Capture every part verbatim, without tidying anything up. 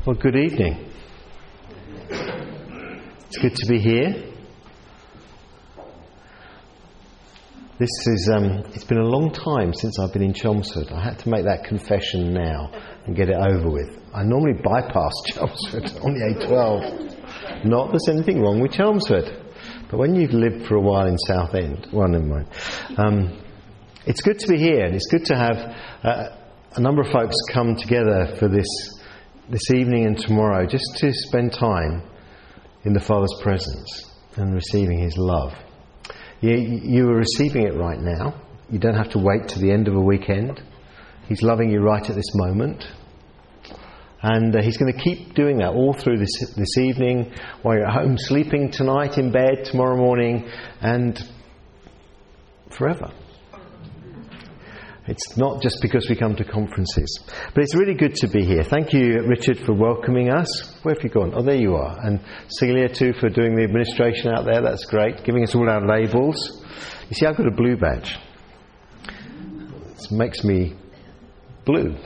Well, good evening. It's good to be here. This is, um, it's been a long time since I've been in Chelmsford. I had to make that confession now and get it over with. I normally bypass Chelmsford on the A twelve. Not that there's anything wrong with Chelmsford. But when you've lived for a while in Southend, well, never mind. Um, it's good to be here, and it's good to have uh, a number of folks come together for this this evening and tomorrow, just to spend time in the Father's presence and receiving His love. You, you are receiving it right now. You don't have to wait to the end of a weekend. He's loving you right at this moment. And uh, He's going to keep doing that all through this this evening, while you're at home sleeping tonight, in bed tomorrow morning, and forever. It's not just because we come to conferences. But it's really good to be here. Thank you, Richard, for welcoming us. Where have you gone? Oh, there you are. And Celia, too, for doing the administration out there. That's great. Giving us all our labels. You see, I've got a blue badge. It makes me blue.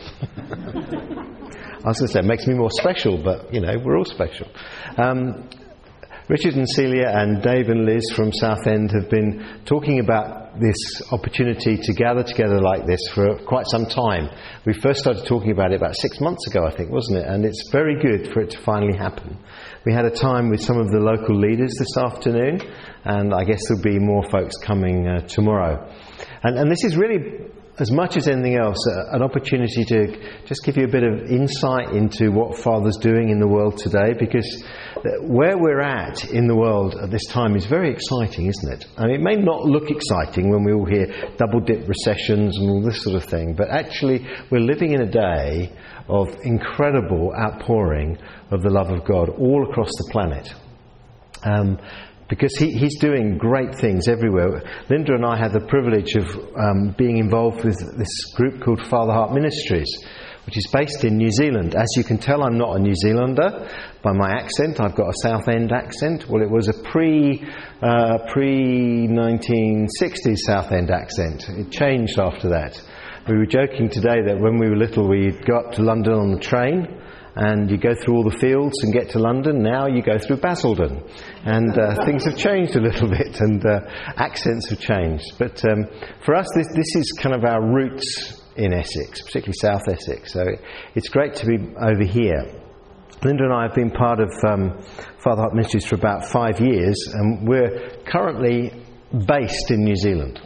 I was going to say, it makes me more special, but, you know, we're all special. Um, Richard and Celia and Dave and Liz from Southend have been talking about this opportunity to gather together like this for quite some time. We first started talking about it about six months ago, I think, wasn't it? And it's very good for it to finally happen. We had a time with some of the local leaders this afternoon, and I guess there'll be more folks coming uh, tomorrow. And, and this is really, as much as anything else, uh, an opportunity to just give you a bit of insight into what Father's doing in the world today, because where we're at in the world at this time is very exciting, isn't it? I mean, it may not look exciting when we all hear double-dip recessions and all this sort of thing, but actually we're living in a day of incredible outpouring of the love of God all across the planet. Um, Because he, he's doing great things everywhere. Linda and I had the privilege of um, being involved with this group called Father Heart Ministries, which is based in New Zealand. As you can tell, I'm not a New Zealander by my accent. I've got a Southend accent. Well, it was a pre, uh, pre-nineteen sixties Southend accent. It changed after that. We were joking today that when we were little, we'd go up to London on the train, and you go through all the fields and get to London. Now you go through Basildon. And uh, things have changed a little bit, and uh, accents have changed. But um, for us, this, this is kind of our roots in Essex, particularly South Essex. So it, it's great to be over here. Linda and I have been part of um, Father Heart Ministries for about five years, and we're currently based in New Zealand.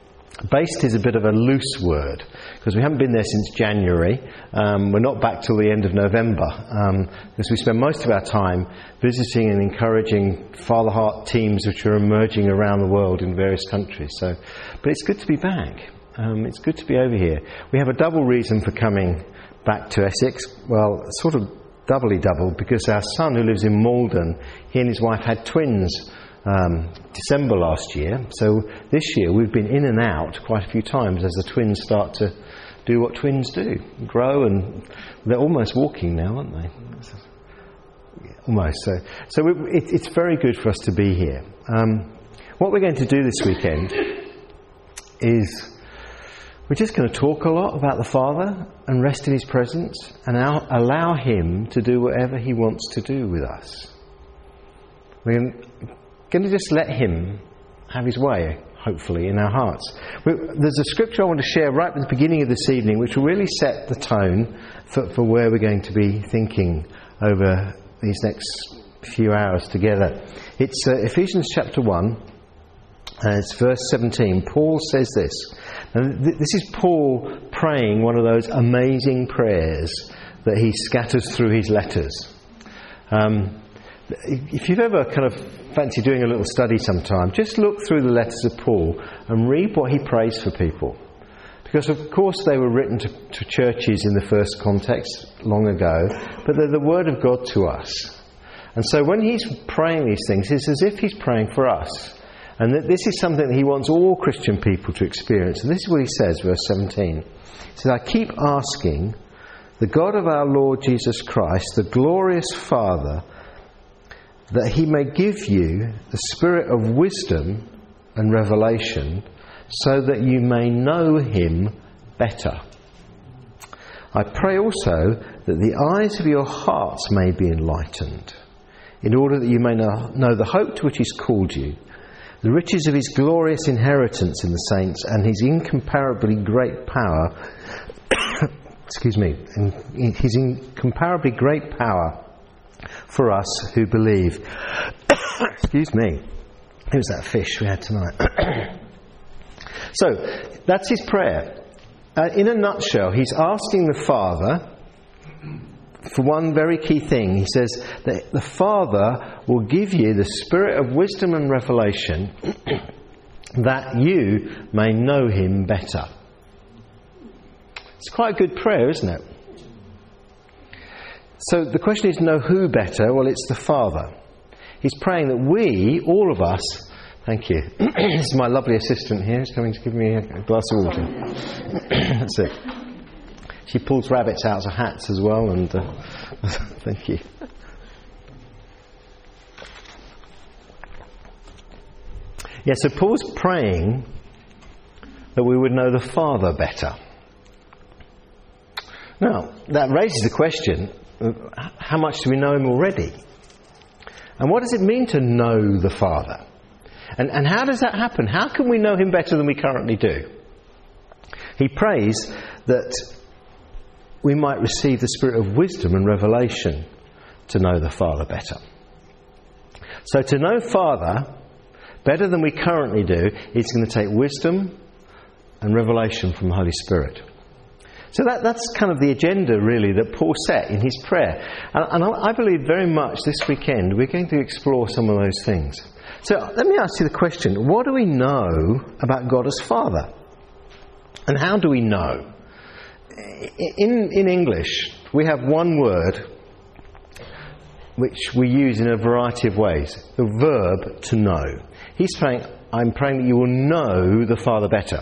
Based is a bit of a loose word, because we haven't been there since January. Um, we're not back till the end of November, um, because we spend most of our time visiting and encouraging Father Heart teams which are emerging around the world in various countries. So, but it's good to be back. Um, it's good to be over here. We have a double reason for coming back to Essex. Well, sort of doubly double, because our son, who lives in Malden, he and his wife had twins Um, December last year. So this year we've been in and out quite a few times as the twins start to do what twins do, grow, and they're almost walking now, aren't they? Almost. So, so it, it's very good for us to be here. Um, what we're going to do this weekend is we're just going to talk a lot about the Father and rest in His presence and allow, allow Him to do whatever He wants to do with us. We're going to just let Him have His way, hopefully, in our hearts. There's a scripture I want to share right at the beginning of this evening, which will really set the tone for, for where we're going to be thinking over these next few hours together. It's uh, Ephesians chapter one, and it's verse seventeen. Paul says this. And th- this is Paul praying one of those amazing prayers that he scatters through his letters. Um, if you've ever kind of fancy doing a little study sometime, just look through the letters of Paul and read what he prays for people. Because of course they were written to, to churches in the first context long ago, but they're the word of God to us. And so when he's praying these things, it's as if he's praying for us. And that this is something that he wants all Christian people to experience. And this is what he says, verse seventeen. He says, I keep asking the God of our Lord Jesus Christ, the glorious Father, that He may give you the spirit of wisdom and revelation, so that you may know Him better. I pray also that the eyes of your hearts may be enlightened, in order that you may know, know the hope to which he's called you, the riches of his glorious inheritance in the saints, and his incomparably great power, excuse me, his incomparably great power for us who believe. Excuse me. Who's that fish we had tonight? So, that's his prayer. Uh, in a nutshell, he's asking the Father for one very key thing. He says that the Father will give you the spirit of wisdom and revelation that you may know him better. It's quite a good prayer, isn't it? So the question is, know who better? Well, it's the Father. He's praying that we, all of us, thank you. This is my lovely assistant here. She's coming to give me a glass of water. That's it. She pulls rabbits out of hats as well, and uh, thank you. Yeah, so Paul's praying that we would know the Father better. Now, that raises the question, how much do we know him already? And what does it mean to know the Father? And, and how does that happen? How can we know him better than we currently do? He prays that we might receive the spirit of wisdom and revelation to know the Father better. So to know Father better than we currently do, is going to take wisdom and revelation from the Holy Spirit. So that, that's kind of the agenda, really, that Paul set in his prayer. And, and I believe very much this weekend we're going to explore some of those things. So let me ask you the question, what do we know about God as Father? And how do we know? In, in English, we have one word which we use in a variety of ways. The verb to know. He's praying, I'm praying that you will know the Father better.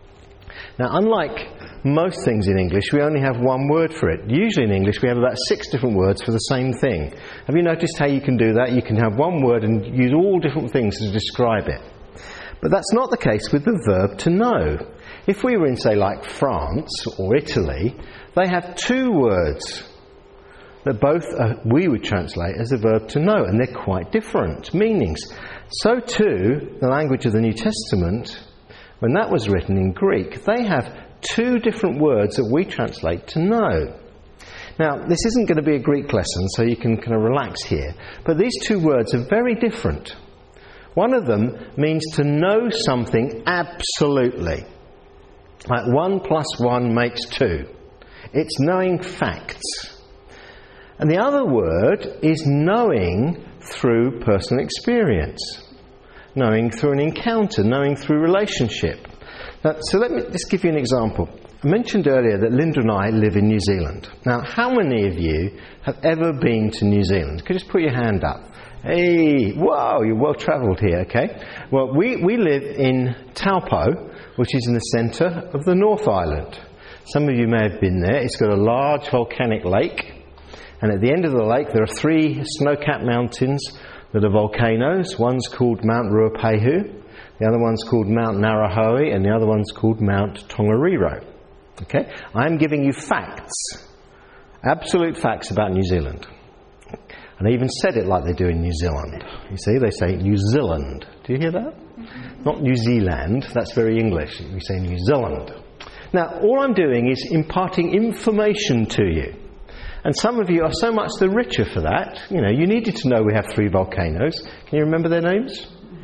Now, unlike most things in English, we only have one word for it. Usually in English we have about six different words for the same thing. Have you noticed how you can do that? You can have one word and use all different things to describe it. But that's not the case with the verb to know. If we were in, say, like France or Italy, they have two words that both uh, we would translate as the verb to know, and they're quite different meanings. So too, the language of the New Testament, when that was written in Greek, they have two different words that we translate to know. Now, this isn't going to be a Greek lesson, so you can kind of relax here. But these two words are very different. One of them means to know something absolutely. Like one plus one makes two. It's knowing facts. And the other word is knowing through personal experience. Knowing through an encounter, knowing through relationship. Now, so let me just give you an example. I mentioned earlier that Linda and I live in New Zealand. Now, how many of you have ever been to New Zealand? Could you just put your hand up? Hey, whoa, you're well travelled here, okay? Well, we, we live in Taupo, which is in the centre of the North Island. Some of you may have been there. It's got a large volcanic lake, and at the end of the lake there are three snow-capped mountains that are volcanoes. One's called Mount Ruapehu, the other one's called Mount Narahoe, and the other one's called Mount Tongariro. Okay? I'm giving you facts, absolute facts about New Zealand. And I even said it like they do in New Zealand. You see, they say New Zealand. Do you hear that? Mm-hmm. Not New Zealand, that's very English. We say New Zealand. Now, all I'm doing is imparting information to you. And some of you are so much the richer for that. You know, you needed to know we have three volcanoes. Can you remember their names?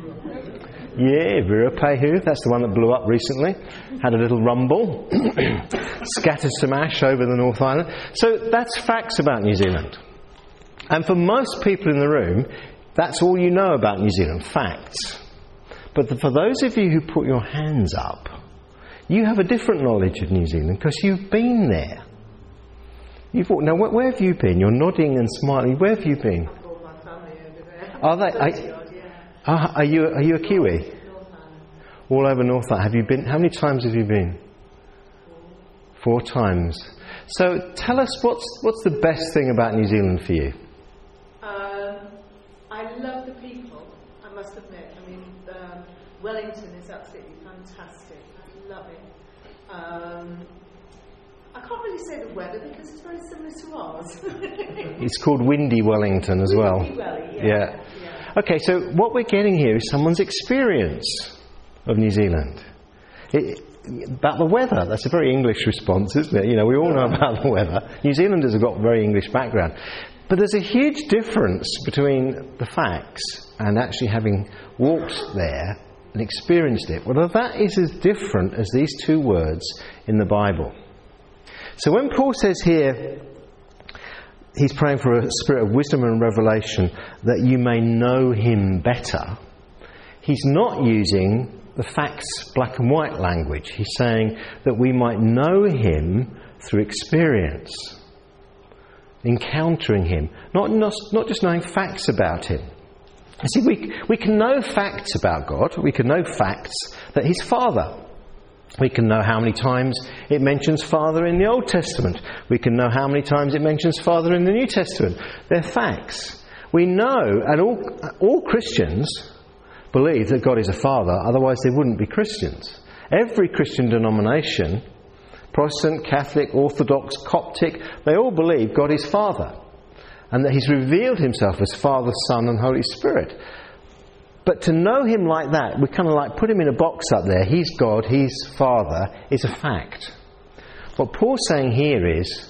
Yeah, Ruapehu, that's the one that blew up recently. Had a little rumble. Scattered some ash over the North Island. So that's facts about New Zealand. And for most people in the room, that's all you know about New Zealand, facts. But the, for those of you who put your hands up, you have a different knowledge of New Zealand because you've been there. You've walked, now, where, where have you been? You're nodding and smiling. Where have you been? I've got my family over there. Are they? Are, yeah. are, are you are you a Kiwi? All over North Island. Have you been? How many times have you been? Four. Four times. So tell us what's what's the best thing about New Zealand for you? Um, I love the people. I must admit. I mean, um, Wellington is absolutely fantastic. I love it. Um, I can't really say the weather because it's very similar to ours. It's called windy Wellington as well. Windy Welly, yeah. Yeah. yeah. Okay, so what we're getting here is someone's experience of New Zealand. It, about the weather. That's a very English response, isn't it? You know, we all know about the weather. New Zealanders have got a very English background. But there's a huge difference between the facts and actually having walked there and experienced it. Well, that is as different as these two words in the Bible. So when Paul says here, he's praying for a spirit of wisdom and revelation that you may know him better, he's not using the facts, black and white language. He's saying that we might know him through experience, encountering him, not, not, not just knowing facts about him. You see, we, we can know facts about God. We can know facts that he's Father. We can know how many times it mentions Father in the Old Testament. We can know how many times it mentions Father in the New Testament. They're facts. We know, and all, all Christians believe that God is a Father, otherwise they wouldn't be Christians. Every Christian denomination, Protestant, Catholic, Orthodox, Coptic, they all believe God is Father and that he's revealed himself as Father, Son and Holy Spirit. But to know him like that, we kind of like put him in a box up there. He's God, he's Father, is a fact. What Paul's saying here is,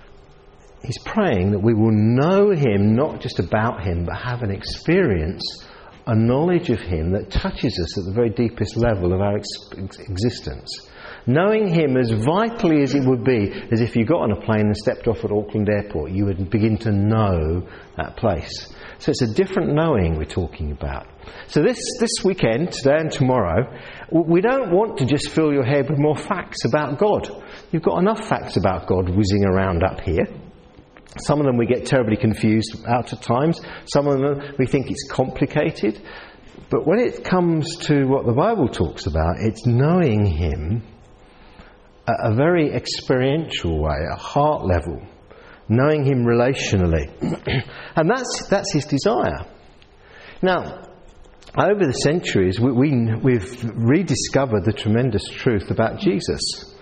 he's praying that we will know him, not just about him, but have an experience, a knowledge of him that touches us at the very deepest level of our ex- existence. Knowing him as vitally as it would be as if you got on a plane and stepped off at Auckland Airport, you would begin to know that place. So it's a different knowing we're talking about. So this, this weekend, today and tomorrow, we don't want to just fill your head with more facts about God. You've got enough facts about God whizzing around up here. Some of them we get terribly confused out at times. Some of them we think it's complicated. But when it comes to what the Bible talks about, it's knowing him at a very experiential way, at a heart level. Knowing him relationally. And that's that's his desire. Now, over the centuries, we, we, we've rediscovered the tremendous truth about Jesus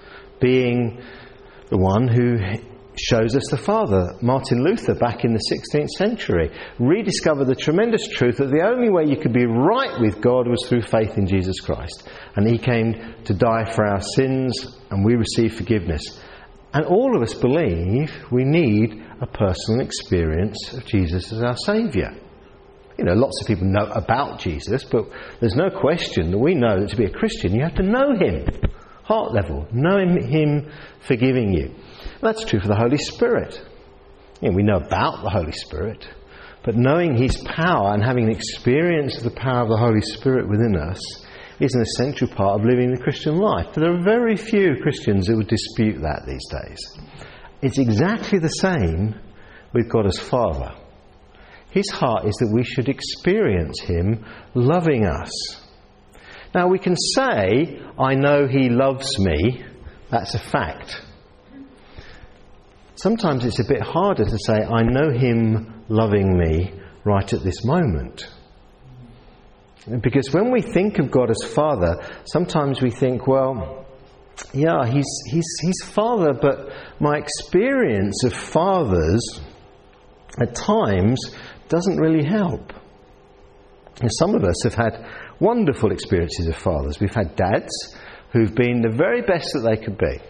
being the one who shows us the Father. Martin Luther, back in the sixteenth century, rediscovered the tremendous truth that the only way you could be right with God was through faith in Jesus Christ. And he came to die for our sins, and we receive forgiveness. And all of us believe we need a personal experience of Jesus as our Saviour. You know, lots of people know about Jesus, but there's no question that we know that to be a Christian, you have to know him, heart level, knowing him forgiving you. That's true for the Holy Spirit. You know, we know about the Holy Spirit, but knowing his power and having an experience of the power of the Holy Spirit within us is an essential part of living the Christian life. But there are very few Christians who would dispute that these days. It's exactly the same with God as Father. His heart is that we should experience him loving us. Now we can say, I know he loves me. That's a fact. Sometimes it's a bit harder to say, I know him loving me right at this moment. Because when we think of God as Father, sometimes we think, well, yeah, he's, he's, he's Father, but my experience of fathers at times doesn't really help. And some of us have had wonderful experiences of fathers. We've had dads who've been the very best that they could be.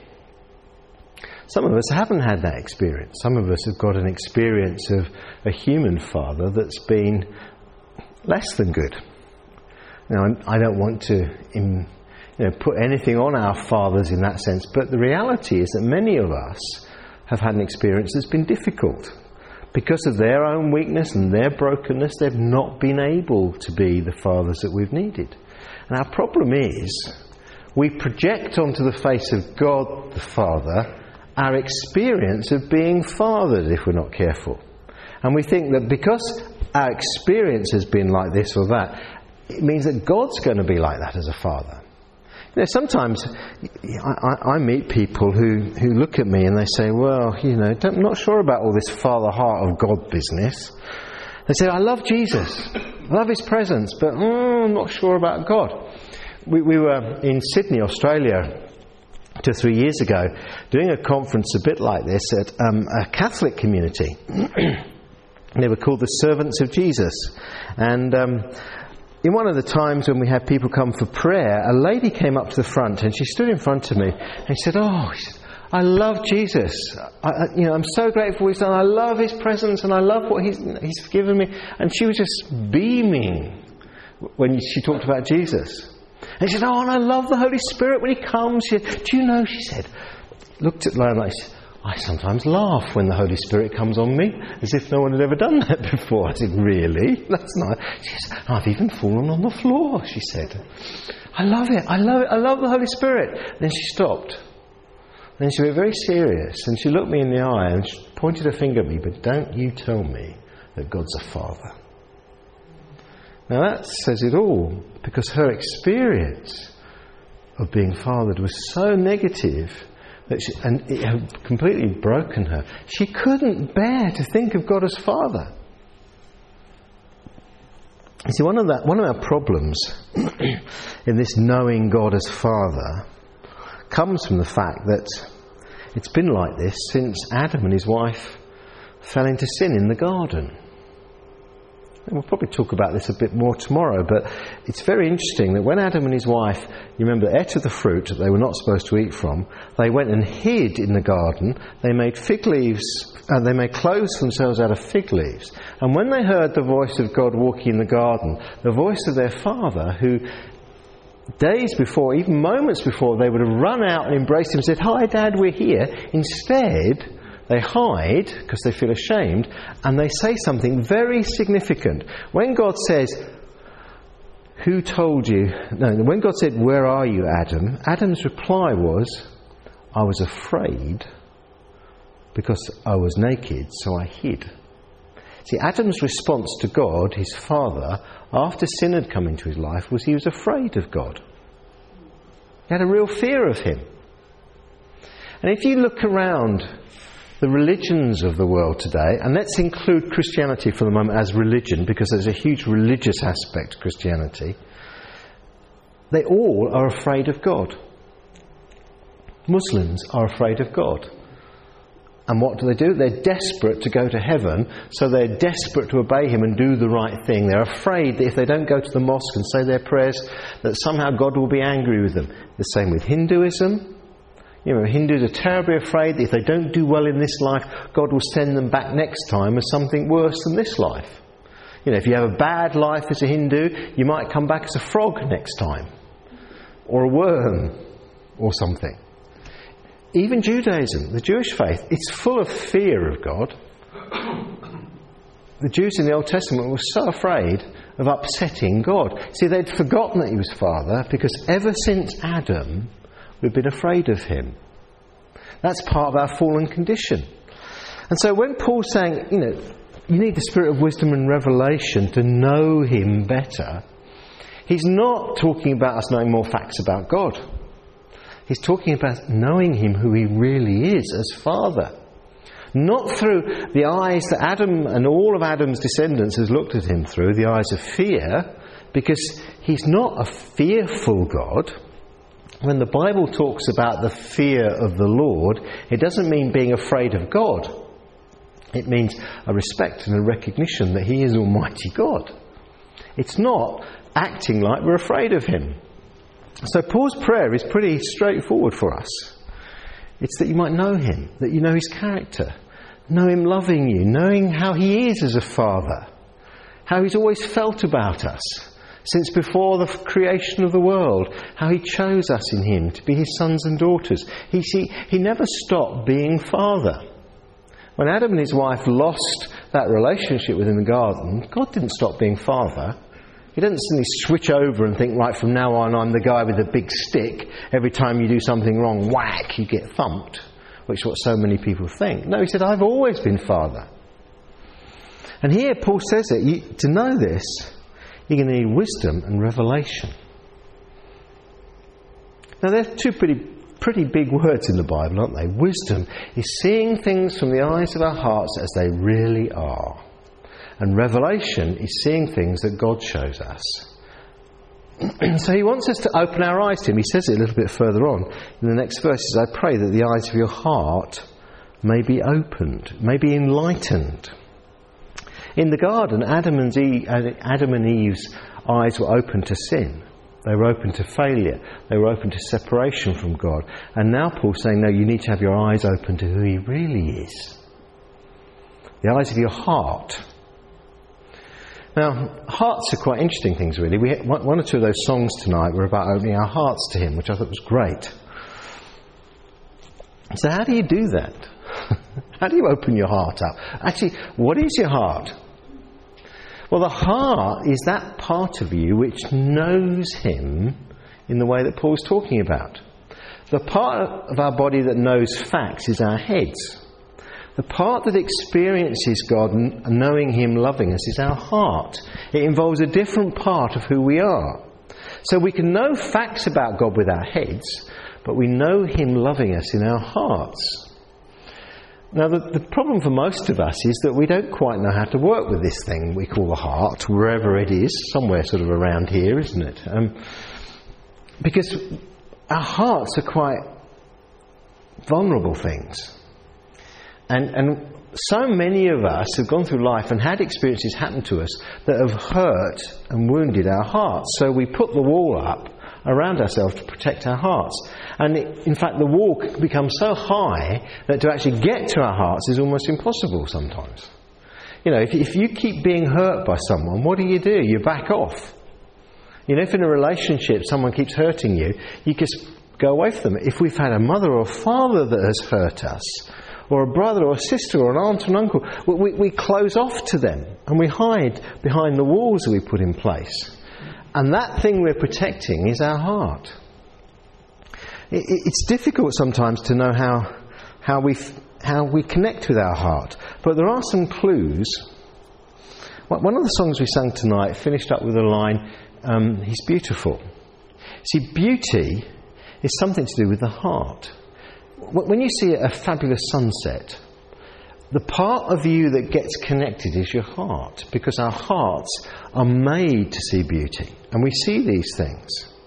Some of us haven't had that experience. Some of us have got an experience of a human father that's been less than good. Now, I don't want to you know, put anything on our fathers in that sense, but the reality is that many of us have had an experience that's been difficult. Because of their own weakness and their brokenness, they've not been able to be the fathers that we've needed. And our problem is, we project onto the face of God the Father our experience of being fathered if we're not careful. And we think that because our experience has been like this or that, it means that God's going to be like that as a father. You know, sometimes I, I meet people who, who look at me and they say, well, you know, I'm not sure about all this Father Heart of God business. They say, I love Jesus, I love his presence, but mm, I'm not sure about God. We, we were in Sydney, Australia, two or three years ago, doing a conference a bit like this at um, a Catholic community. They were called the Servants of Jesus. And um, in one of the times when we had people come for prayer, a lady came up to the front and she stood in front of me and she said, oh, she said, I love Jesus. I, I, you know, I'm so grateful he's done. I love his presence and I love what he's, he's forgiven me. And she was just beaming when she talked about Jesus. And she said, oh, and I love the Holy Spirit when he comes. She said, do you know, she said, looked at Lionel and said, I sometimes laugh when the Holy Spirit comes on me, as if no one had ever done that before. I said, really? That's nice. She said, I've even fallen on the floor, she said. I love it. I love it. I love the Holy Spirit. Then she stopped. Then she went very serious and she looked me in the eye and she pointed her finger at me, but don't you tell me that God's a father. Now that says it all, because her experience of being fathered was so negative that she, and it had completely broken her. She couldn't bear to think of God as Father. You see, one of that, one of our problems in this knowing God as Father comes from the fact that it's been like this since Adam and his wife fell into sin in the garden. And we'll probably talk about this a bit more tomorrow, but it's very interesting that when Adam and his wife, you remember, ate of the fruit that they were not supposed to eat from, they went and hid in the garden. They made fig leaves, and they made clothes for themselves out of fig leaves. And when they heard the voice of God walking in the garden, the voice of their father, who days before, even moments before, they would have run out and embraced him and said, hi Dad, we're here. Instead, they hide because they feel ashamed, and they say something very significant. When God says, who told you? No, when God said, where are you, Adam? Adam's reply was, I was afraid because I was naked, so I hid. See, Adam's response to God, his father, after sin had come into his life, was he was afraid of God. He had a real fear of him. And if you look around the religions of the world today, and let's include Christianity for the moment as religion, because there's a huge religious aspect to Christianity, they all are afraid of God. Muslims are afraid of God. And what do they do? They're desperate to go to heaven, so they're desperate to obey him and do the right thing. They're afraid that if they don't go to the mosque and say their prayers, that somehow God will be angry with them. The same with Hinduism. You know, Hindus are terribly afraid that if they don't do well in this life, God will send them back next time as something worse than this life. You know, if you have a bad life as a Hindu, you might come back as a frog next time. Or a worm. Or something. Even Judaism, the Jewish faith, it's full of fear of God. The Jews in the Old Testament were so afraid of upsetting God. See, they'd forgotten that he was Father, because ever since Adam, we've been afraid of him. That's part of our fallen condition. And so when Paul's saying, you know, you need the spirit of wisdom and revelation to know him better, he's not talking about us knowing more facts about God. He's talking about knowing him who he really is as Father. Not through the eyes that Adam and all of Adam's descendants has looked at him through, the eyes of fear, because he's not a fearful God. When the Bible talks about the fear of the Lord, it doesn't mean being afraid of God. It means a respect and a recognition that he is Almighty God. It's not acting like we're afraid of him. So Paul's prayer is pretty straightforward for us. It's that you might know him, that you know his character, know him loving you, knowing how he is as a father, how he's always felt about us since before the creation of the world, how he chose us in him to be his sons and daughters. He, see, he never stopped being Father. When Adam and his wife lost that relationship within the garden, God didn't stop being Father. He doesn't suddenly switch over and think, right, from now on I'm the guy with the big stick. Every time you do something wrong, whack, you get thumped, which is what so many people think. No, he said, I've always been Father. And here Paul says it. You, to know this, you're going to need wisdom and revelation. Now, they're two pretty, pretty big words in the Bible, aren't they? Wisdom is seeing things from the eyes of our hearts as they really are. And revelation is seeing things that God shows us. So he wants us to open our eyes to him. He says it a little bit further on in the next verses. I pray that the eyes of your heart may be opened, may be enlightened. In the garden, Adam and Eve, Adam and Eve's eyes were open to sin. They were open to failure. They were open to separation from God. And now Paul's saying, no, you need to have your eyes open to who he really is. The eyes of your heart. Now, hearts are quite interesting things, really. We had one or two of those songs tonight were about opening our hearts to him, which I thought was great. So how do you do that? How do you open your heart up? Actually, what is your heart? Well, the heart is that part of you which knows him in the way that Paul's talking about. The part of our body that knows facts is our heads. The part that experiences God and knowing him, loving us, is our heart. It involves a different part of who we are. So we can know facts about God with our heads, but we know him loving us in our hearts. Now, the, the problem for most of us is that we don't quite know how to work with this thing we call the heart, wherever it is, somewhere sort of around here, isn't it? Um, because our hearts are quite vulnerable things. And, and so many of us have gone through life and had experiences happen to us that have hurt and wounded our hearts. So we put the wall up around ourselves to protect our hearts. And it, in fact, the wall can become so high that to actually get to our hearts is almost impossible sometimes. You know, if, if you keep being hurt by someone, what do you do? You back off. You know, if in a relationship someone keeps hurting you, you just go away from them. If we've had a mother or a father that has hurt us, or a brother or a sister or an aunt and uncle, we, we close off to them and we hide behind the walls that we put in place. And that thing we're protecting is our heart. It, it's difficult sometimes to know how how we how we connect with our heart, but there are some clues. One of the songs we sang tonight finished up with a line, um, "He's beautiful." See, beauty is something to do with the heart. When you see a fabulous sunset, the part of you that gets connected is your heart, because our hearts are made to see beauty, and we see these things.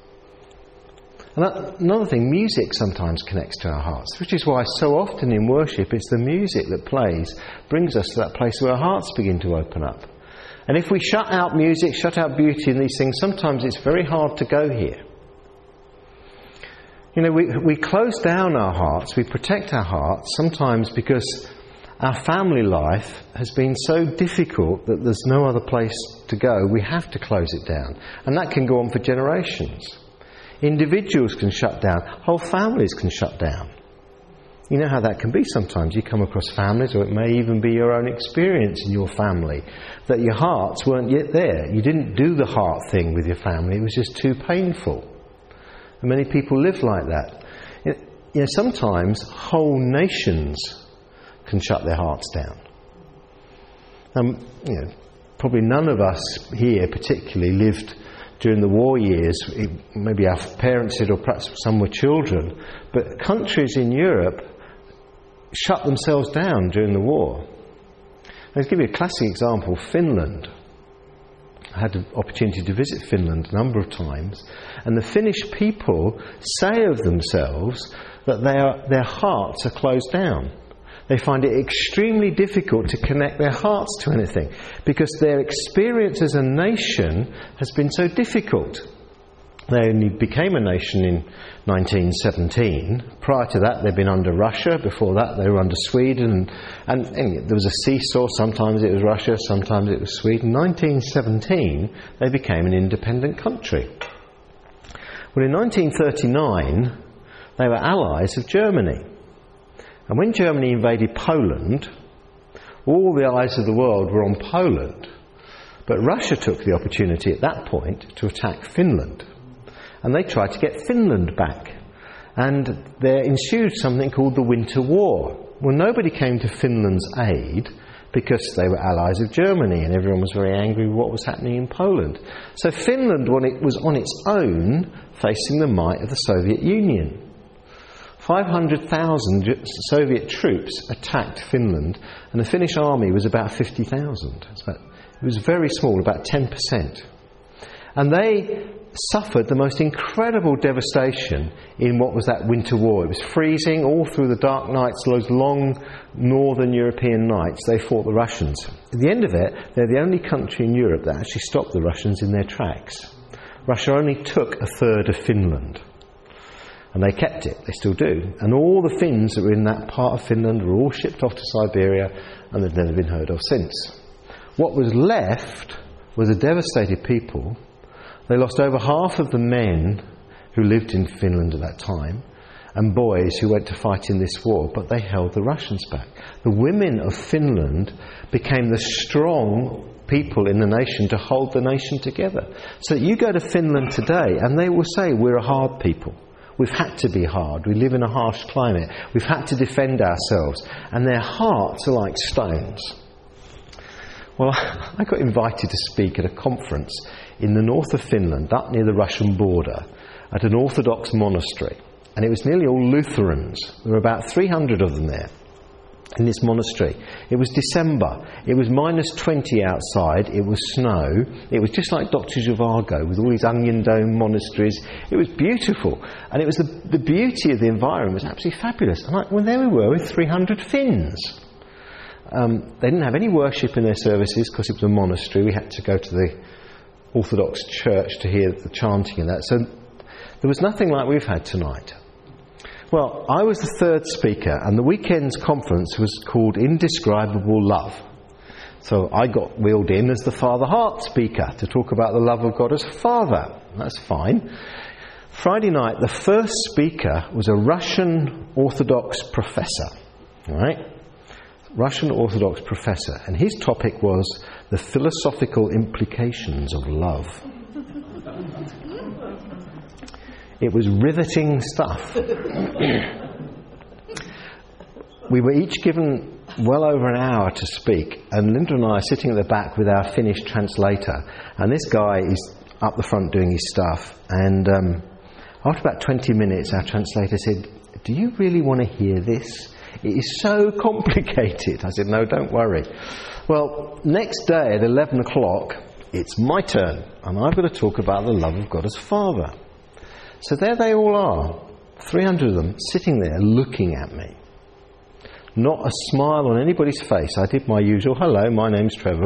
And that, another thing, music sometimes connects to our hearts, which is why so often in worship it's the music that plays brings us to that place where our hearts begin to open up. And if we shut out music, shut out beauty and these things, sometimes it's very hard to go here. You know, we we close down our hearts, we protect our hearts, sometimes because our family life has been so difficult that there's no other place to go. We have to close it down. And that can go on for generations. Individuals can shut down. Whole families can shut down. You know how that can be sometimes. You come across families, or it may even be your own experience in your family, that your hearts weren't yet there. You didn't do the heart thing with your family. It was just too painful. And many people live like that. You know, sometimes whole nations can shut their hearts down. Um, you know, probably none of us here particularly lived during the war years. It, maybe our parents did, or perhaps some were children. But countries in Europe shut themselves down during the war. I'll give you a classic example. Finland. I had the opportunity to visit Finland a number of times, and the Finnish people say of themselves that they are, their hearts are closed down. They find it extremely difficult to connect their hearts to anything because their experience as a nation has been so difficult. They only became a nation in nineteen seventeen. Prior to that, they'd been under Russia. Before that, they were under Sweden. And, and, and there was a seesaw. Sometimes it was Russia, sometimes it was Sweden. In nineteen seventeen, they became an independent country. Well, in nineteen thirty-nine, they were allies of Germany. And when Germany invaded Poland, all the eyes of the world were on Poland. But Russia took the opportunity at that point to attack Finland. And they tried to get Finland back. And there ensued something called the Winter War. Well, nobody came to Finland's aid because they were allies of Germany, and everyone was very angry with what was happening in Poland. So Finland was on its own, facing the might of the Soviet Union. five hundred thousand Soviet troops attacked Finland, and the Finnish army was about fifty thousand. It was very small, about ten percent. And they suffered the most incredible devastation in what was that winter war. It was freezing all through the dark nights, those long northern European nights. They fought the Russians. At the end of it, they're the only country in Europe that actually stopped the Russians in their tracks. Russia only took a third of Finland. And they kept it. They still do. And all the Finns that were in that part of Finland were all shipped off to Siberia, and they've never been heard of since. What was left was a devastated people. They lost over half of the men who lived in Finland at that time, and boys who went to fight in this war, but they held the Russians back. The women of Finland became the strong people in the nation to hold the nation together. So you go to Finland today and they will say, we're a hard people. We've had to be hard. We live in a harsh climate. We've had to defend ourselves. And their hearts are like stones. Well, I got invited to speak at a conference in the north of Finland, up near the Russian border, at an Orthodox monastery. And it was nearly all Lutherans. There were about three hundred of them there in this monastery. It was December. It was minus twenty outside. It was snow. It was just like Doctor Zhivago with all these onion dome monasteries. It was beautiful. And it was the, the beauty of the environment was absolutely fabulous. And I, well, there we were with three hundred Finns. Um, they didn't have any worship in their services because it was a monastery. We had to go to the Orthodox church to hear the chanting and that. So there was nothing like we've had tonight. Well, I was the third speaker, and the weekend's conference was called Indescribable Love. So I got wheeled in as the Father Heart speaker to talk about the love of God as Father. That's fine. Friday night, the first speaker was a Russian Orthodox professor. All right? Russian Orthodox professor. And his topic was the philosophical implications of love. It was riveting stuff. We were each given well over an hour to speak, and Linda and I are sitting at the back with our Finnish translator, and this guy is up the front doing his stuff, and um, after about twenty minutes our translator said, "Do you really want to hear this? It is so complicated." I said, "No, don't worry." Well, next day at eleven o'clock, it's my turn, and I've got to talk about the love of God as Father. So there they all are, three hundred of them, sitting there looking at me. Not a smile on anybody's face. I did my usual, "Hello, my name's Trevor."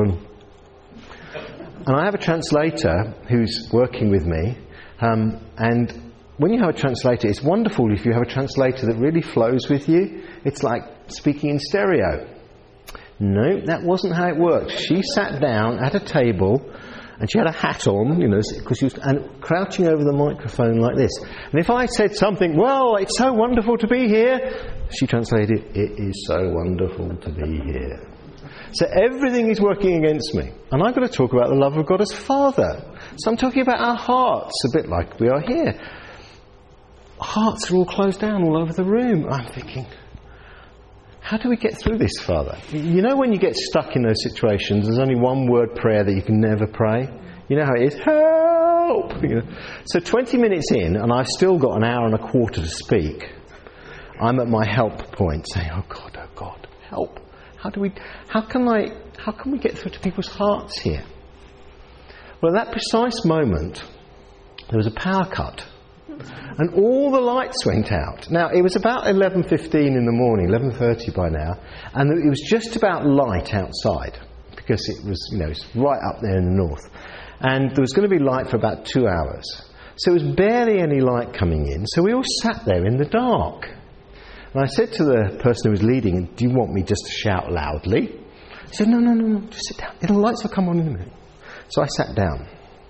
And I have a translator who's working with me. Um, and when you have a translator, it's wonderful if you have a translator that really flows with you. It's like speaking in stereo. No, that wasn't how it worked. She sat down at a table, and she had a hat on, you know, because she was and crouching over the microphone like this. And if I said something, "Well, it's so wonderful to be here," she translated, "It is so wonderful to be here." So everything is working against me. And I've got to talk about the love of God as Father. So I'm talking about our hearts, a bit like we are here. Hearts are all closed down all over the room. I'm thinking, how do we get through this, Father? You know when you get stuck in those situations, there's only one word prayer that you can never pray? You know how it is? Help! You know? So twenty minutes in, and I've still got an hour and a quarter to speak. I'm at my help point, saying, "Oh God, oh God, help! How do we? How can I? How can we get through to people's hearts here?" Well, at that precise moment, there was a power cut. And all the lights went out. Now, it was about eleven fifteen in the morning, eleven thirty by now, and it was just about light outside, because it was, you know, it's right up there in the north. And there was going to be light for about two hours. So it was barely any light coming in, so we all sat there in the dark. And I said to the person who was leading, "Do you want me just to shout loudly?" He said, no, no, no, no, just sit down. The lights will come on in a minute. So I sat down.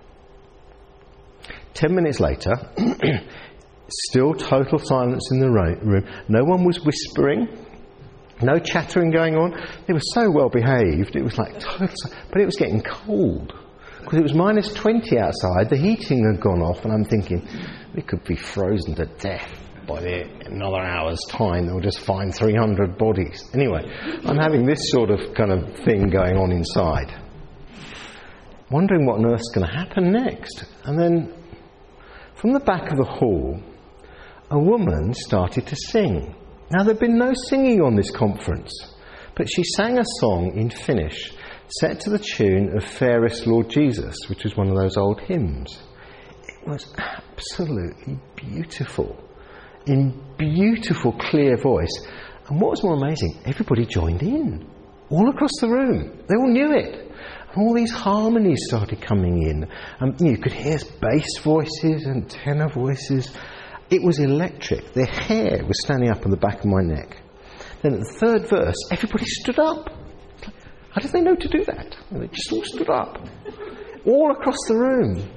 Ten minutes later, still total silence in the room. No one was whispering, no chattering going on. They were so well behaved. It was like total, but it was getting cold because it was minus twenty outside. The heating had gone off, and I'm thinking we could be frozen to death by the, another hour's time. They'll just find three hundred bodies. Anyway, I'm having this sort of kind of thing going on inside, wondering what on earth's going to happen next. And then, from the back of the hall, a woman started to sing. Now, there'd been no singing on this conference, but she sang a song in Finnish set to the tune of Fairest Lord Jesus, which was one of those old hymns. It was absolutely beautiful, in beautiful, clear voice. And what was more amazing, everybody joined in, all across the room. They all knew it. And all these harmonies started coming in. And you could hear bass voices and tenor voices. It was electric. The hair was standing up on the back of my neck. Then at the third verse, everybody stood up. How did they know to do that? And they just all stood up. All across the room.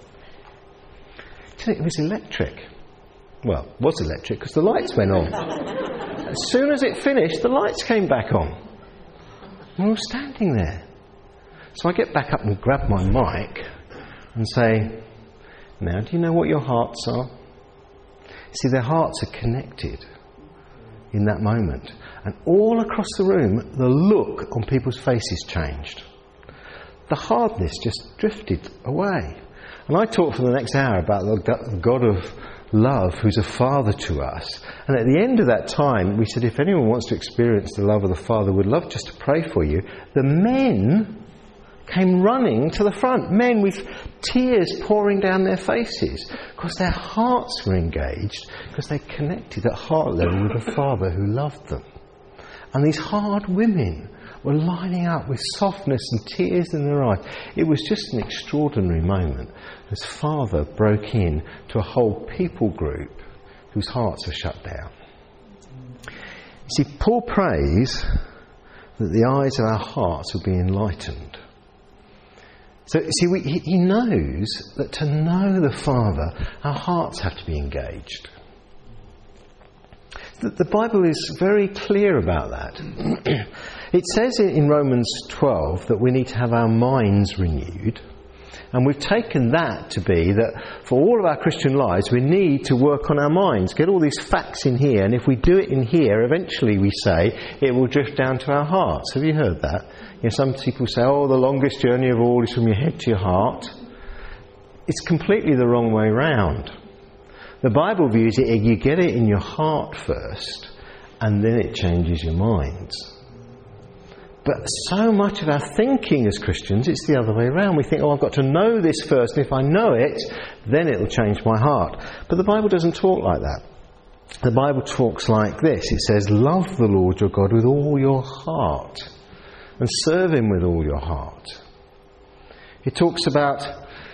It was electric. Well, it was electric because the lights went on. As soon as it finished, the lights came back on. We're all standing there. So I get back up and grab my mic and say, now, do you know what your hearts are? See, their hearts are connected in that moment. And all across the room, the look on people's faces changed. The hardness just drifted away. And I talked for the next hour about the God of love who's a father to us. And at the end of that time, we said, if anyone wants to experience the love of the Father, we'd love just to pray for you. The men came running to the front, men with tears pouring down their faces, because their hearts were engaged, because they connected at heart level with a Father who loved them. And these hard women were lining up with softness and tears in their eyes. It was just an extraordinary moment as Father broke in to a whole people group whose hearts were shut down. You see, Paul prays that the eyes of our hearts will be enlightened. So, see, we, he knows that to know the Father, our hearts have to be engaged. The, the Bible is very clear about that. It says in Romans twelve that we need to have our minds renewed. And we've taken that to be that for all of our Christian lives, we need to work on our minds, get all these facts in here, and if we do it in here, eventually we say it will drift down to our hearts. Have you heard that? You know, some people say, oh, the longest journey of all is from your head to your heart. It's completely the wrong way round. The Bible views it, you get it in your heart first, and then it changes your minds. But so much of our thinking as Christians, it's the other way around. We think, oh, I've got to know this first, and if I know it, then it'll change my heart. But the Bible doesn't talk like that. The Bible talks like this. It says, love the Lord your God with all your heart, and serve him with all your heart. It talks about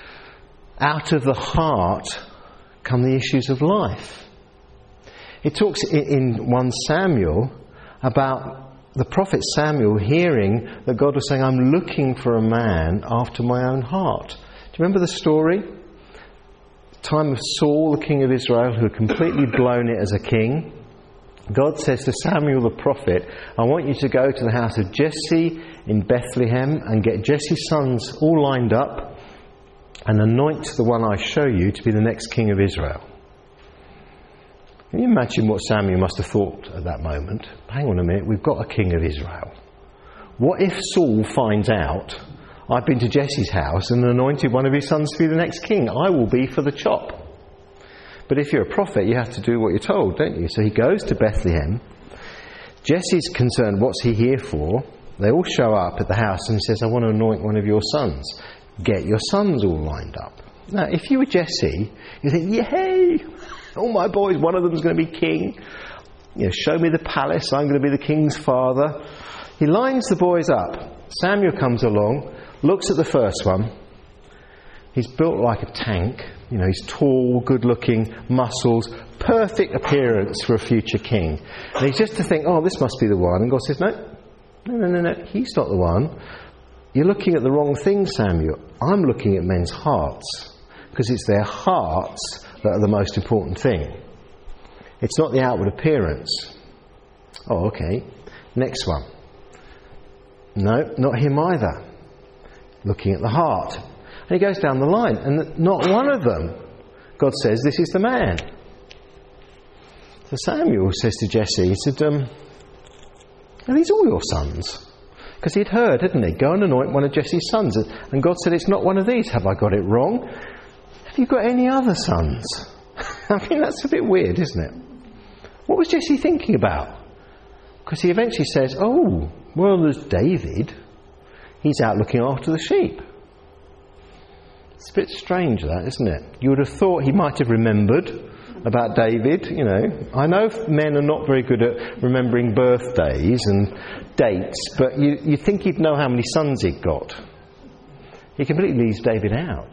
out of the heart come the issues of life. It talks in First Samuel about the prophet Samuel hearing that God was saying, I'm looking for a man after my own heart. Do you remember the story? The time of Saul, the king of Israel, who had completely blown it as a king. God says to Samuel the prophet, I want you to go to the house of Jesse in Bethlehem and get Jesse's sons all lined up and anoint the one I show you to be the next king of Israel. Can you imagine what Samuel must have thought at that moment? Hang on a minute, we've got a king of Israel. What if Saul finds out I've been to Jesse's house and anointed one of his sons to be the next king? I will be for the chop. But if you're a prophet, you have to do what you're told, don't you? So he goes to Bethlehem. Jesse's concerned, what's he here for? They all show up at the house and he says, I want to anoint one of your sons. Get your sons all lined up. Now, if you were Jesse, you think, yay! All my boys, one of them's going to be king. You know, show me the palace, I'm going to be the king's father. He lines the boys up. Samuel comes along, looks at the first one. He's built like a tank. You know, he's tall, good-looking, muscles, perfect appearance for a future king. And he's just to think, oh, this must be the one. And God says, no, no, no, no, no, he's not the one. You're looking at the wrong thing, Samuel. I'm looking at men's hearts, because it's their hearts that are the most important thing. It's not the outward appearance. Oh, okay. Next one. No, not him either. Looking at the heart. And he goes down the line, and not one of them, God says, this is the man. So Samuel says to Jesse, he said, um, are these all your sons? Because he'd heard, hadn't he? Go and anoint one of Jesse's sons. And God said, it's not one of these. Have I got it wrong? Have you got any other sons? I mean, that's a bit weird, isn't it? What was Jesse thinking about? Because he eventually says, oh, well, there's David. He's out looking after the sheep. It's a bit strange, that, isn't it? You would have thought he might have remembered about David, you know. I know men are not very good at remembering birthdays and dates, but you, you think he'd know how many sons he'd got. He completely leaves David out.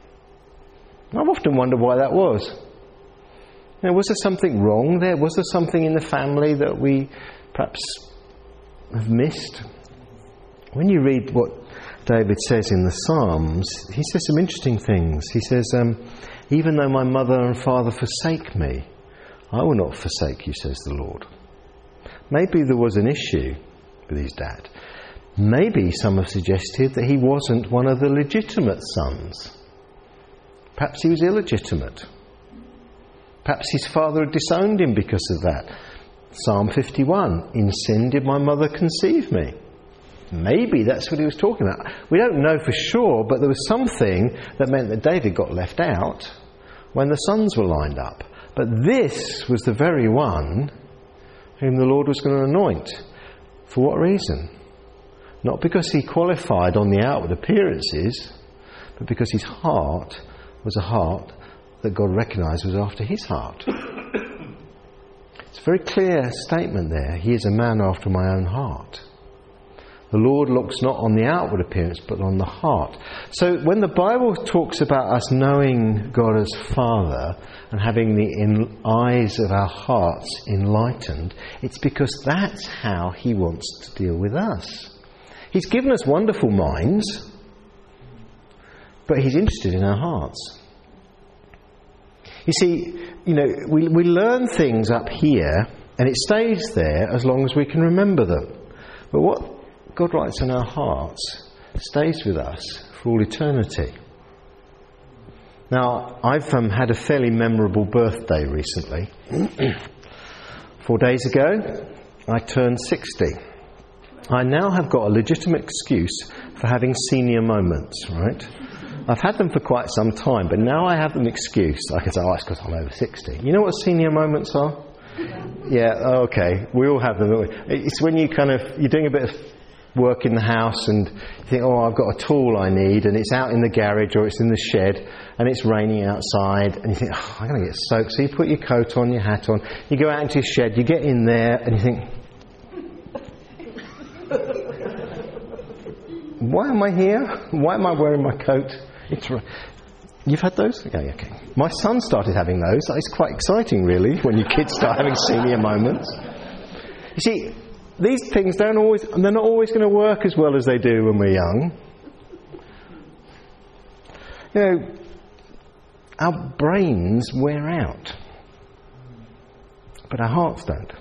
I've often wondered why that was. You know, was there something wrong there? Was there something in the family that we perhaps have missed? When you read what David says in the Psalms, he says some interesting things. He says, um, even though my mother and father forsake me, I will not forsake you, says the Lord. Maybe there was an issue with his dad. Maybe some have suggested that he wasn't one of the legitimate sons. Perhaps he was illegitimate. Perhaps his father had disowned him because of that. Psalm fifty-one, in sin did my mother conceive me. Maybe that's what he was talking about. We don't know for sure, but there was something that meant that David got left out when the sons were lined up. But this was the very one whom the Lord was going to anoint. For what reason? Not because he qualified on the outward appearances, but because his heart was a heart that God recognised was after his heart. It's a very clear statement there. He is a man after my own heart. The Lord looks not on the outward appearance, but on the heart. So when the Bible talks about us knowing God as Father and having the in- eyes of our hearts enlightened, it's because that's how he wants to deal with us. He's given us wonderful minds, but he's interested in our hearts. You see, you know, we, we learn things up here, and it stays there as long as we can remember them. But what God writes in our hearts stays with us for all eternity. Now, I've um, had a fairly memorable birthday recently. Four days ago, I turned sixty. I now have got a legitimate excuse for having senior moments, right? I've had them for quite some time, but now I have an excuse. I can say, oh, it's because I'm over sixty. You know what senior moments are? Yeah, okay. We all have them, don't we? It's when you kind of, you're doing a bit of work in the house and you think, oh, I've got a tool I need, and it's out in the garage or it's in the shed and it's raining outside, and you think, oh, I'm going to get soaked. So you put your coat on, your hat on, you go out into your shed, you get in there and you think, why am I here? Why am I wearing my coat? It's right. You've had those? Yeah, okay. My son started having those. It's quite exciting, really, when your kids start having senior moments. You see, these things don't always, they're not always going to work as well as they do when we're young. You know, our brains wear out, but our hearts don't.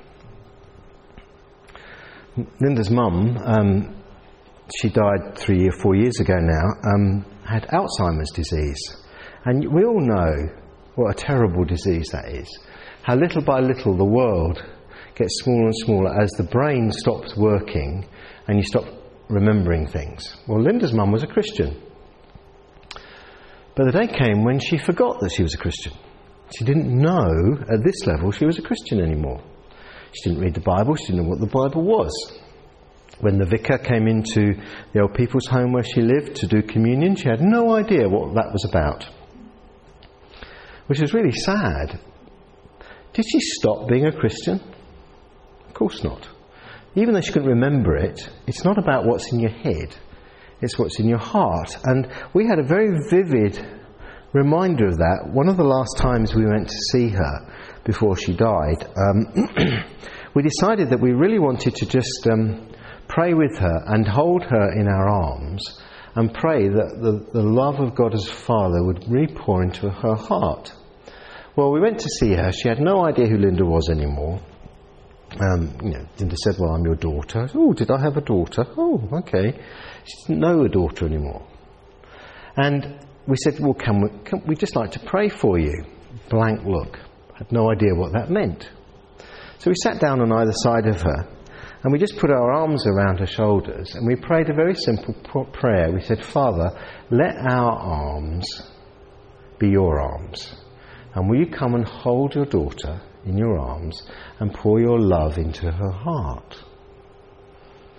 Linda's mum, um, she died three or four years ago now, um, had Alzheimer's disease. And we all know what a terrible disease that is. How little by little the world gets smaller and smaller as the brain stops working and you stop remembering things. Well, Linda's mum was a Christian. But the day came when she forgot that she was a Christian. She didn't know at this level she was a Christian anymore. She didn't read the Bible, she didn't know what the Bible was. When the vicar came into the old people's home where she lived to do communion, she had no idea what that was about. Which is really sad. Did she stop being a Christian? Of course not. Even though she couldn't remember it, it's not about what's in your head, it's what's in your heart. And we had a very vivid reminder of that. One of the last times we went to see her before she died, um, we decided that we really wanted to just um, pray with her and hold her in our arms and pray that the, the love of God as Father would really pour into her heart. Well, we went to see her. She had no idea who Linda was anymore. Um, you know, Linda said, well, I'm your daughter. Oh, did I have a daughter? Oh, okay. She didn't know a daughter anymore. And we said, well, can we, can we just like to pray for you? Blank look. Had no idea what that meant. So we sat down on either side of her and we just put our arms around her shoulders and we prayed a very simple prayer. We said, Father, let our arms be your arms. And will you come and hold your daughter in your arms and pour your love into her heart?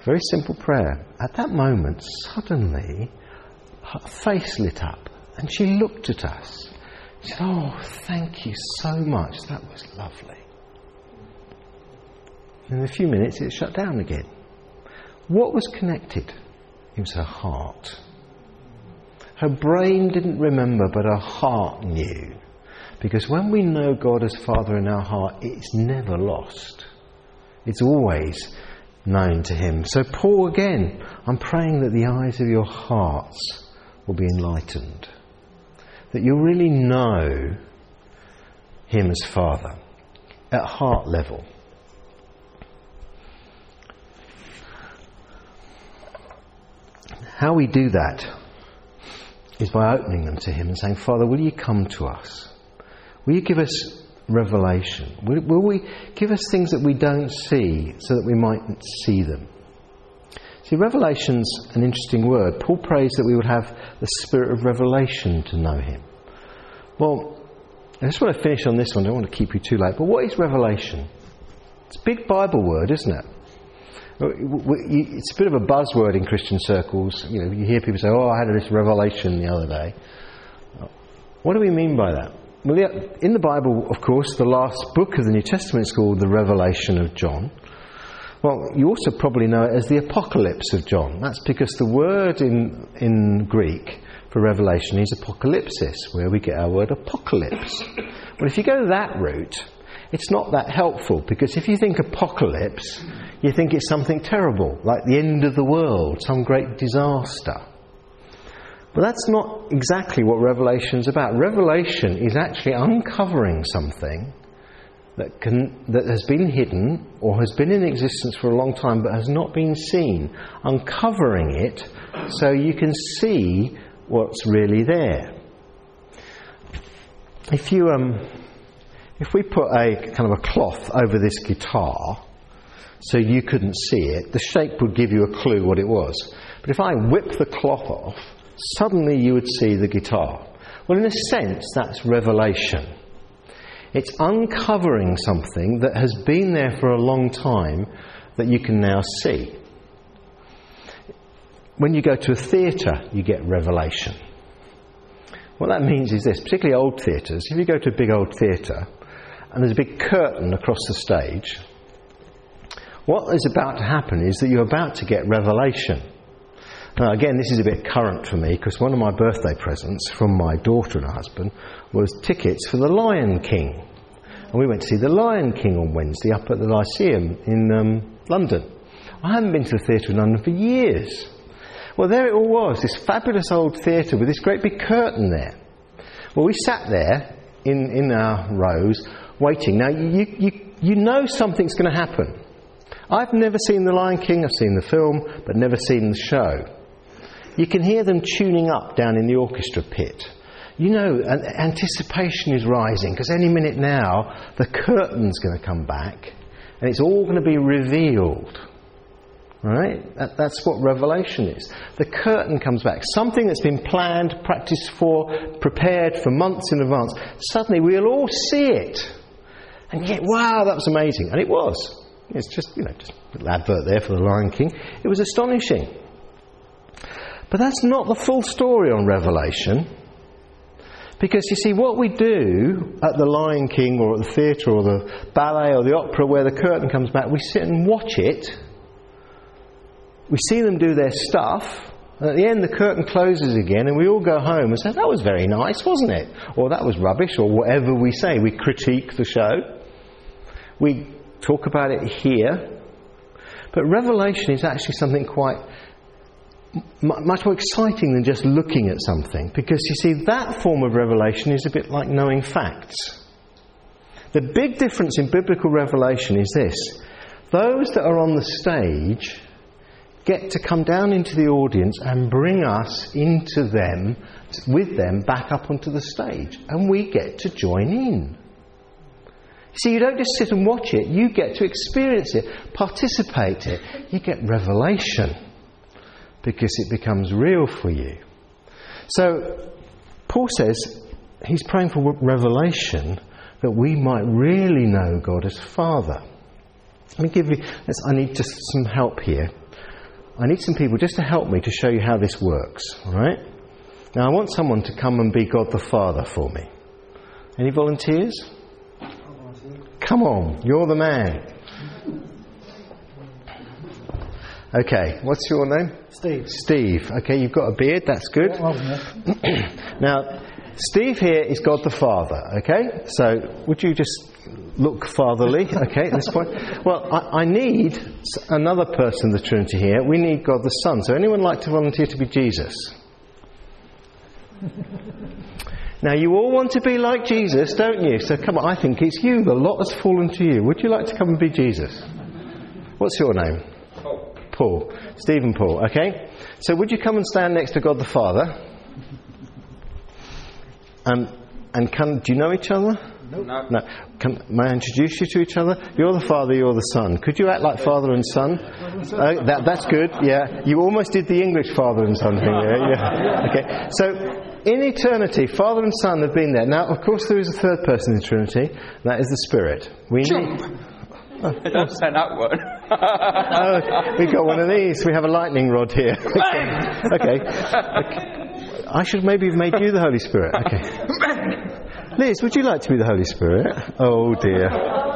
Very simple prayer. At that moment, suddenly, her face lit up and she looked at us. She said, "Oh, thank you so much. That was lovely." And in a few minutes, it shut down again. What was connected? It was her heart. Her brain didn't remember, but her heart knew. Because when we know God as Father in our heart, it's never lost. It's always known to Him. So Paul, again, I'm praying that the eyes of your hearts will be enlightened. That you'll really know Him as Father at heart level. How we do that is by opening them to Him and saying, "Father, will you come to us? Will you give us revelation? Will, will we give us things that we don't see so that we might see them?" See, revelation's an interesting word. Paul prays that we would have the spirit of revelation to know Him. Well, I just want to finish on this one. I don't want to keep you too late. But what is revelation? It's a big Bible word, isn't it? It's a bit of a buzzword in Christian circles. You know, you hear people say, "Oh, I had this revelation the other day." What do we mean by that? Well, in the Bible, of course, the last book of the New Testament is called the Revelation of John. Well, you also probably know it as the Apocalypse of John. That's because the word in in Greek for revelation is apocalypsis, where we get our word apocalypse. Well, if you go that route, it's not that helpful, because if you think apocalypse, you think it's something terrible, like the end of the world, some great disaster. But that's not exactly what Revelation's about. Revelation is actually uncovering something that can that has been hidden or has been in existence for a long time but has not been seen. Uncovering it so you can see what's really there. If you um, if we put a kind of a cloth over this guitar so you couldn't see it, the shape would give you a clue what it was. But if I whip the cloth off, suddenly you would see the guitar. Well, in a sense, that's revelation. It's uncovering something that has been there for a long time that you can now see. When you go to a theatre, you get revelation. What that means is this, particularly old theatres. If you go to a big old theatre and there's a big curtain across the stage, what is about to happen is that you're about to get revelation. Now, again, this is a bit current for me, because one of my birthday presents from my daughter and her husband was tickets for The Lion King. And we went to see The Lion King on Wednesday up at the Lyceum in um, London. I haven't been to a theatre in London for years. Well, there it all was, this fabulous old theatre with this great big curtain there. Well, we sat there in, in our rows waiting. Now, you, you, you know something's going to happen. I've never seen The Lion King, I've seen the film, but never seen the show. You can hear them tuning up down in the orchestra pit. You know, anticipation is rising, because any minute now the curtain's going to come back and it's all going to be revealed. Right? That, that's what revelation is. The curtain comes back. Something that's been planned, practiced for, prepared for months in advance. Suddenly we'll all see it. And yet, wow, that was amazing. And it was. It's just, you know, just a little advert there for The Lion King. It was astonishing. But that's not the full story on Revelation. Because, you see, what we do at The Lion King or at the theatre or the ballet or the opera where the curtain comes back, we sit and watch it. We see them do their stuff. And at the end, the curtain closes again and we all go home and say, "That was very nice, wasn't it?" Or "That was rubbish," or whatever we say. We critique the show. We talk about it here. But revelation is actually something quite much more exciting than just looking at something, because you see, that form of revelation is a bit like knowing facts. The big difference in biblical revelation is this: those that are on the stage get to come down into the audience and bring us into them, with them, back up onto the stage, and we get to join in. See, you don't just sit and watch it, you get to experience it, participate it. You get revelation, because it becomes real for you. So, Paul says he's praying for revelation that we might really know God as Father. Let me give you, I need just some help here. I need some people just to help me to show you how this works, all right? Now I want someone to come and be God the Father for me. Any volunteers? Come on, you're the man. Okay, what's your name? Steve. Steve. Okay, you've got a beard, that's good. Yeah, Now, Steve here is God the Father, okay? So, would you just look fatherly, okay, at this point? Well, I, I need another person in the Trinity here. We need God the Son. So, anyone like to volunteer to be Jesus? Now, you all want to be like Jesus, don't you? So, come on, I think it's you. The lot has fallen to you. Would you like to come and be Jesus? What's your name? Paul. Paul. Stephen Paul, okay? So, would you come and stand next to God the Father? Um, and can, do you know each other? Nope. No. No. Can, may I introduce you to each other? You're the Father, you're the Son. Could you act like Father and Son? Uh, that, that's good, yeah. You almost did the English Father and Son thing there, yeah. Okay. So, in eternity, Father and Son have been there. Now, of course, there is a third person in the Trinity. That is the Spirit. We need... Oh. Don't say that word. Oh, we've got one of these. We have a lightning rod here. Okay. Okay. Okay. I should maybe have made you the Holy Spirit. Okay. Liz, would you like to be the Holy Spirit? Oh dear.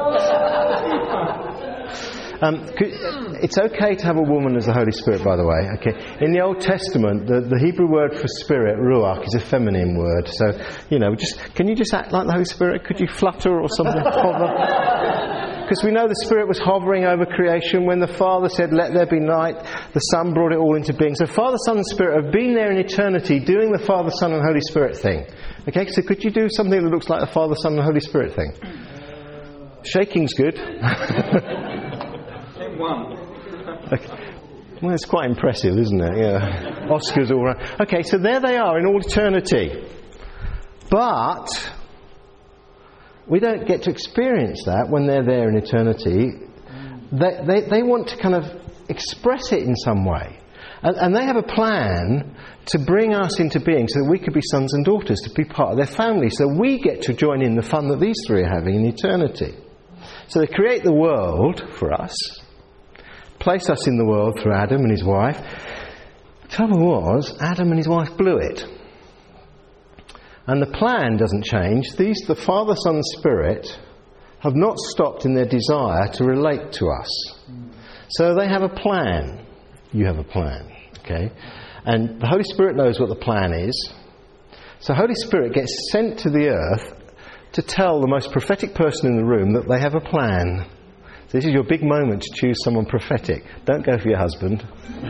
Um, could, it's okay to have a woman as the Holy Spirit, by the way. Okay. In the Old Testament, the, the Hebrew word for spirit, ruach, is a feminine word. So, you know, just can you just act like the Holy Spirit? Could you flutter or something? Because we know the Spirit was hovering over creation when the Father said, "Let there be light." The Son brought it all into being. So Father, Son and Spirit have been there in eternity doing the Father, Son and Holy Spirit thing. Okay, so could you do something that looks like the Father, Son and Holy Spirit thing? Shaking's good. One. Okay. Well, it's quite impressive, isn't it? Yeah. Oscars all around. Okay, so there they are in all eternity. But we don't get to experience that when they're there in eternity. They, they, they want to kind of express it in some way. And, and they have a plan to bring us into being so that we could be sons and daughters, to be part of their family. So we get to join in the fun that these three are having in eternity. So they create the world for us, place us in the world through Adam and his wife. The trouble was, Adam and his wife blew it. And the plan doesn't change. These, the Father, Son and Spirit, have not stopped in their desire to relate to us. So they have a plan. You have a plan, okay? And the Holy Spirit knows what the plan is. So Holy Spirit gets sent to the earth to tell the most prophetic person in the room that they have a plan. So this is your big moment to choose someone prophetic. Don't go for your husband.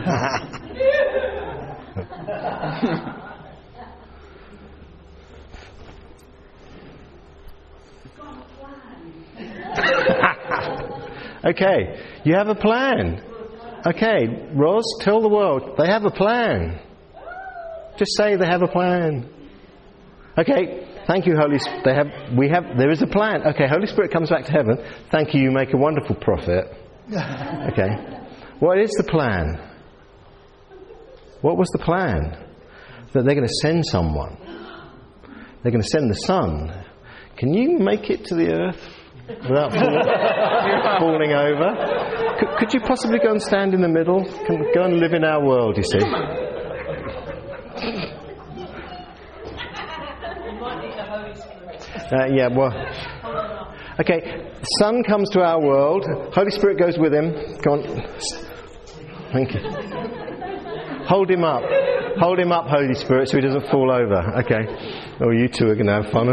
Okay, you have a plan. Okay, Ros, tell the world they have a plan. Just say they have a plan. Okay, thank you, Holy Spirit. They have, we have, there is a plan. Okay, Holy Spirit comes back to heaven. Thank you. You make a wonderful prophet. Okay, what is the plan? What was the plan? That they're going to send someone. They're going to send the Son. Can you make it to the earth without fall, falling over? Could, could you possibly go and stand in the middle? Can, go and live in our world, you see. Uh, yeah, well... Okay, Son comes to our world. Holy Spirit goes with him. Go on. Thank you. Hold him up. Hold him up, Holy Spirit, so he doesn't fall over. Okay. Oh, you two are going to have fun.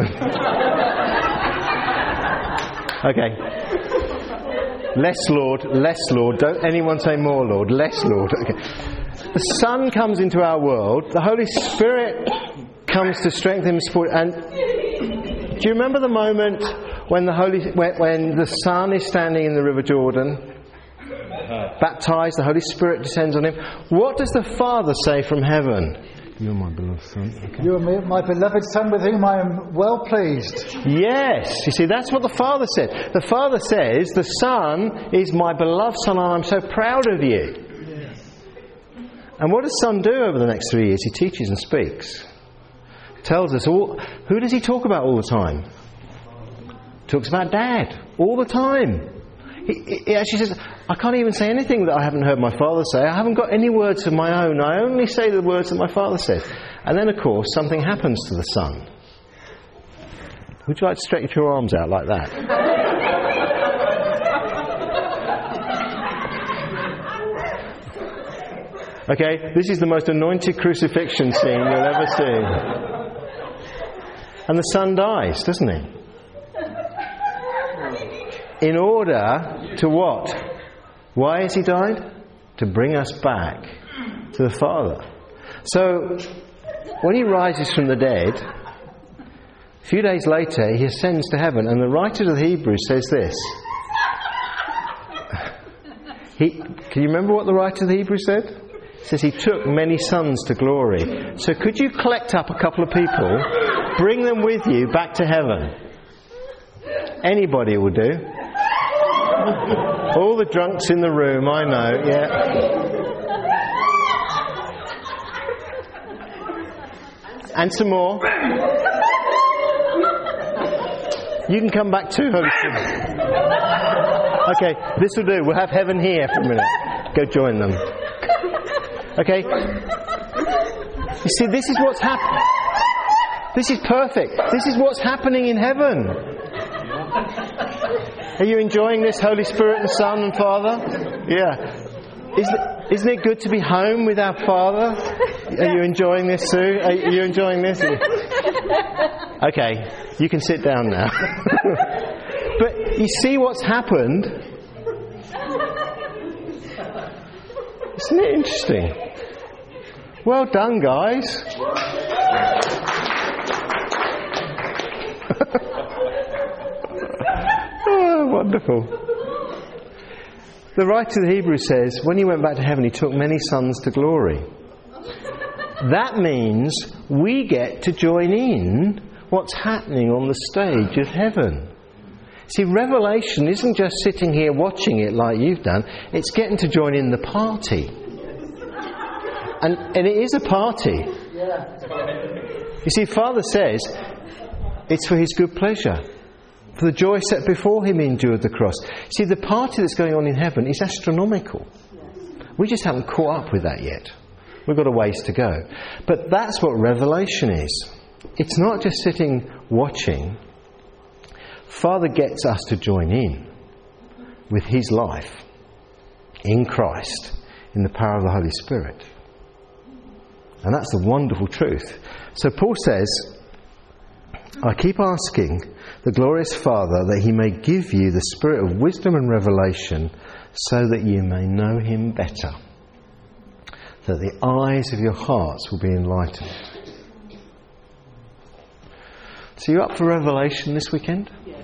Okay. Less, Lord. Less, Lord. Don't anyone say more, Lord. Less, Lord. Okay. The Son comes into our world. The Holy Spirit comes to strengthen and support. And do you remember the moment when the Holy, when, when the Son is standing in the River Jordan, baptized, the Holy Spirit descends on him? What does the Father say from heaven? You're my beloved Son. Okay. You are my beloved Son, with whom I am well pleased. Yes, you see, that's what the Father said. The Father says, the Son is my beloved Son, and I'm so proud of you. Yes. And what does Son do over the next three years? He teaches and speaks. Tells us all. Who does he talk about all the time? Talks about Dad all the time. He, he actually says, I can't even say anything that I haven't heard my Father say. I haven't got any words of my own. I only say the words that my Father says. And then, of course, something happens to the Son. Would you like to stretch your arms out like that? Okay, this is the most anointed crucifixion scene you'll ever see. And the Son dies, doesn't he? In order to what? Why has he died? To bring us back to the Father. So, when he rises from the dead, a few days later he ascends to heaven, and the writer of the Hebrews says this. He, can you remember what the writer of the Hebrews said? He says he took many sons to glory. So could you collect up a couple of people, bring them with you back to heaven? Anybody will do. All the drunks in the room, I know, yeah. And some more. You can come back too, Holy Spirit. Okay, this will do. We'll have heaven here for a minute. Go join them. Okay? You see, this is what's happening. This is perfect. This is what's happening in heaven. Are you enjoying this, Holy Spirit and Son and Father? Yeah. Isn't, isn't it good to be home with our Father? Are you enjoying this, Sue? Are you enjoying this? Okay, you can sit down now. But you see what's happened? Isn't it interesting? Well done, guys. Oh, wonderful. The writer of the Hebrews says, when he went back to heaven, he took many sons to glory. That means we get to join in what's happening on the stage of heaven. See, Revelation isn't just sitting here watching it like you've done. It's getting to join in the party. And, and it is a party. You see, Father says it's for his good pleasure. For the joy set before him, he endured the cross. See, the party that's going on in heaven is astronomical. We just haven't caught up with that yet. We've got a ways to go. But that's what Revelation is. It's not just sitting watching. Father gets us to join in with his life in Christ, in the power of the Holy Spirit. And that's the wonderful truth. So Paul says, I keep asking the glorious Father that he may give you the spirit of wisdom and revelation so that you may know him better, that the eyes of your hearts will be enlightened. So you up for Revelation this weekend? Yes.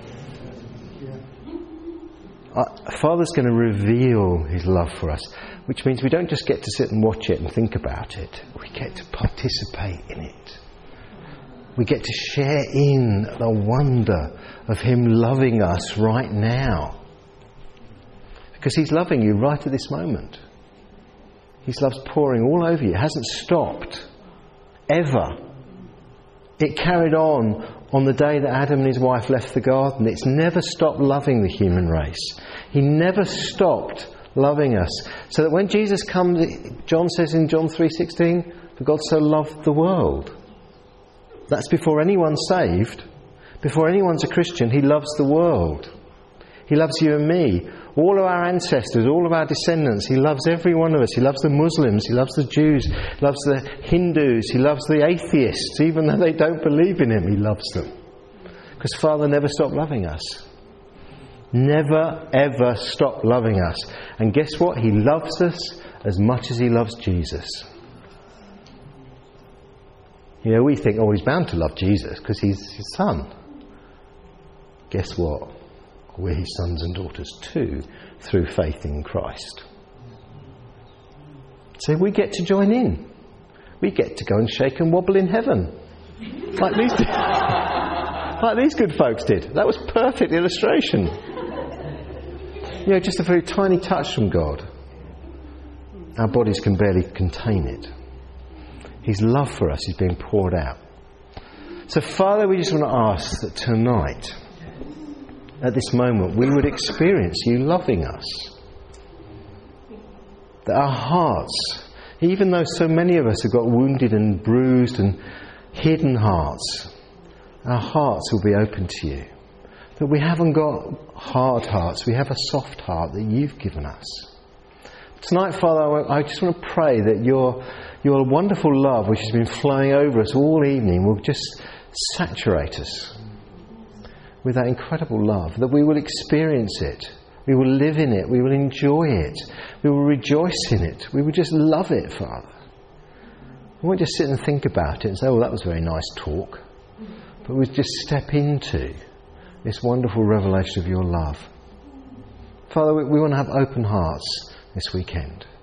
Uh, Father's going to reveal his love for us, which means we don't just get to sit and watch it and think about it. We get to participate in it. We get to share in the wonder of him loving us right now. Because he's loving you right at this moment. His love's pouring all over you. It hasn't stopped. Ever. It carried on on the day that Adam and his wife left the garden. It's never stopped loving the human race. He never stopped loving us. So that when Jesus comes, John says in John three sixteen, for God so loved the world. That's before anyone's saved. Before anyone's a Christian, he loves the world. He loves you and me. All of our ancestors, all of our descendants. He loves every one of us. He loves the Muslims. He loves the Jews. He loves the Hindus. He loves the atheists. Even though they don't believe in him, he loves them. Because Father never stopped loving us. Never, ever stopped loving us. And guess what? He loves us as much as he loves Jesus. You know, we think, oh, he's bound to love Jesus because he's his son. Guess what? We're his sons and daughters too, through faith in Christ. So we get to join in. We get to go and shake and wobble in heaven. Like these, like these good folks did. That was perfect illustration. You know, just a very tiny touch from God. Our bodies can barely contain it. His love for us is being poured out. So, Father, we just want to ask that tonight at this moment we would experience you loving us. That our hearts, even though so many of us have got wounded and bruised and hidden hearts, our hearts will be open to you. That we haven't got hard hearts, we have a soft heart that you've given us. Tonight, Father, I just want to pray that your, your wonderful love, which has been flowing over us all evening, will just saturate us with that incredible love, that we will experience it, we will live in it, we will enjoy it, we will rejoice in it, we will just love it, Father. We won't just sit and think about it and say, oh, that was a very nice talk, but we'll just step into this wonderful revelation of your love. Father, we, we want to have open hearts this weekend.